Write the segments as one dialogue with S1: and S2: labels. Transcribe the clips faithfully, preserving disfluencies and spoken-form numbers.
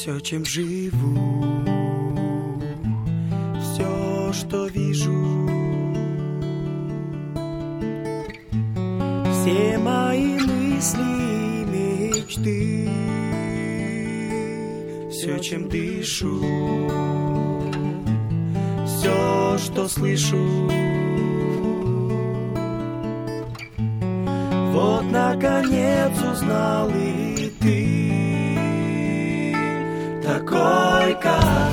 S1: Все, чем живу, все, что вижу, все мои мысли, мечты, все, чем дышу, все, что слышу. Вот, наконец, узнал и ты, такой, как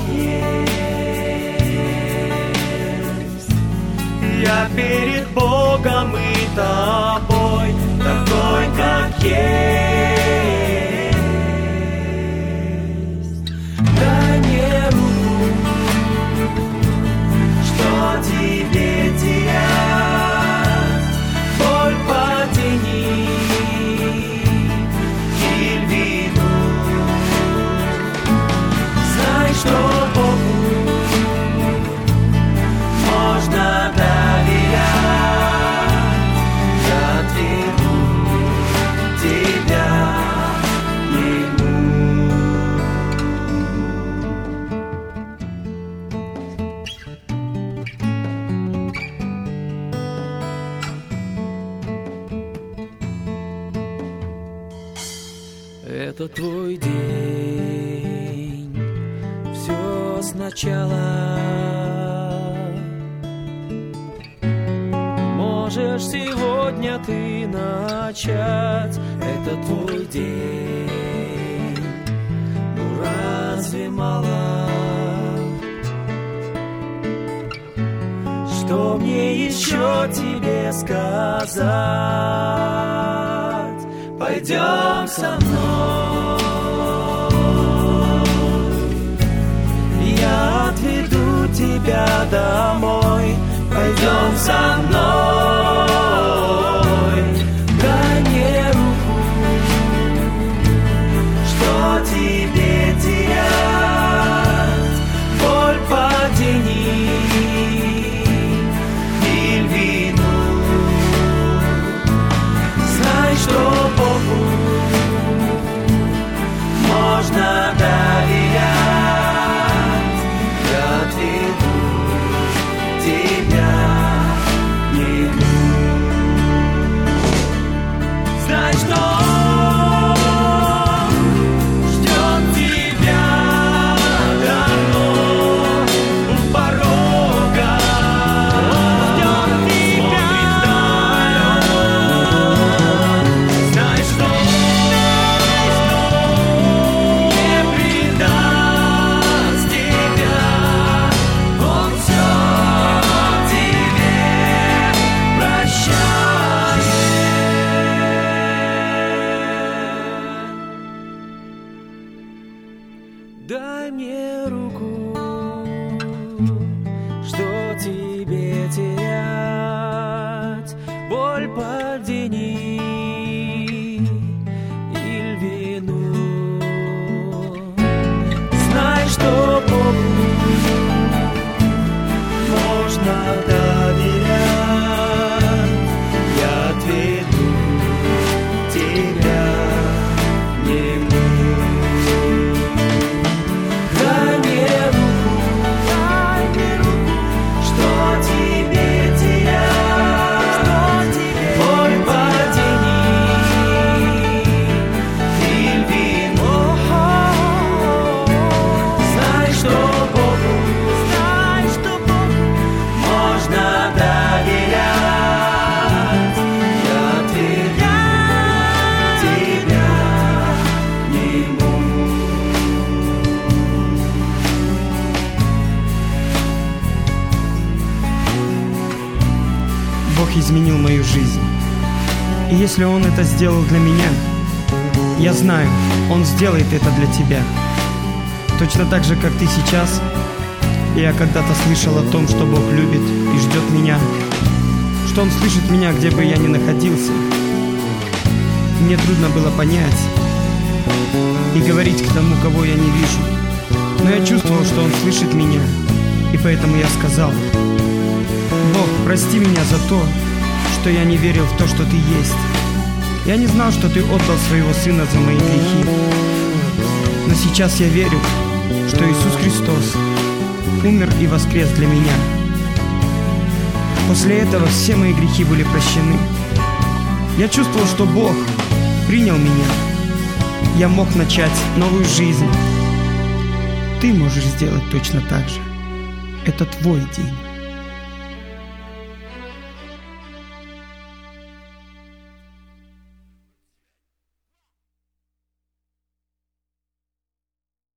S1: есть. Я перед Богом и тобой, такой, как есть. Дай мне руку, что тебе терять, боль потяни или вину. Знай, что Богу можно доверять. Я отведу тебя к нему. Это твой день, все сначала. Можешь сегодня ты начать. Это твой день, ну разве мало? Что мне еще тебе сказать? Пойдем со мной, я отведу тебя домой. Пойдем со мной, дай мне руку, что тебе терять, боль потяни или вину. Знай, что Богу можно доверять. Я отведу тебя к нему. Знай, что ждет тебя давно у порога. Ждет тебя. Знай, что не предаст тебя. Он все тебе прощает. Дай мне руку, что тебе терять, боль подени или вину. Знай, что Богу можно доверять. Я отведу тебя к нему. Дай мне руку, дай мне руку, что тебе терять, боль потяни или вину. Знай, что Богу, знай, что Богу можно доверять. Я отведу тебя к нему.
S2: Бог изменил мою жизнь. И если Он это сделал для меня, я знаю, Он сделает это для тебя. Точно так же, как ты сейчас. Я когда-то слышал о том, что Бог любит и ждет меня, что Он слышит меня, где бы я ни находился. Мне трудно было понять и говорить к тому, кого я не вижу. Но я чувствовал, что Он слышит меня, и поэтому я сказал: Бог, прости меня за то, что я не верил в то, что Ты есть. Я не знал, что Ты отдал Своего Сына за мои грехи. Но сейчас я верю, что Иисус Христос умер и воскрес для меня. После этого все мои грехи были прощены. Я чувствовал, что Бог принял меня. Я мог начать новую жизнь. Ты можешь сделать точно так же. Это твой день.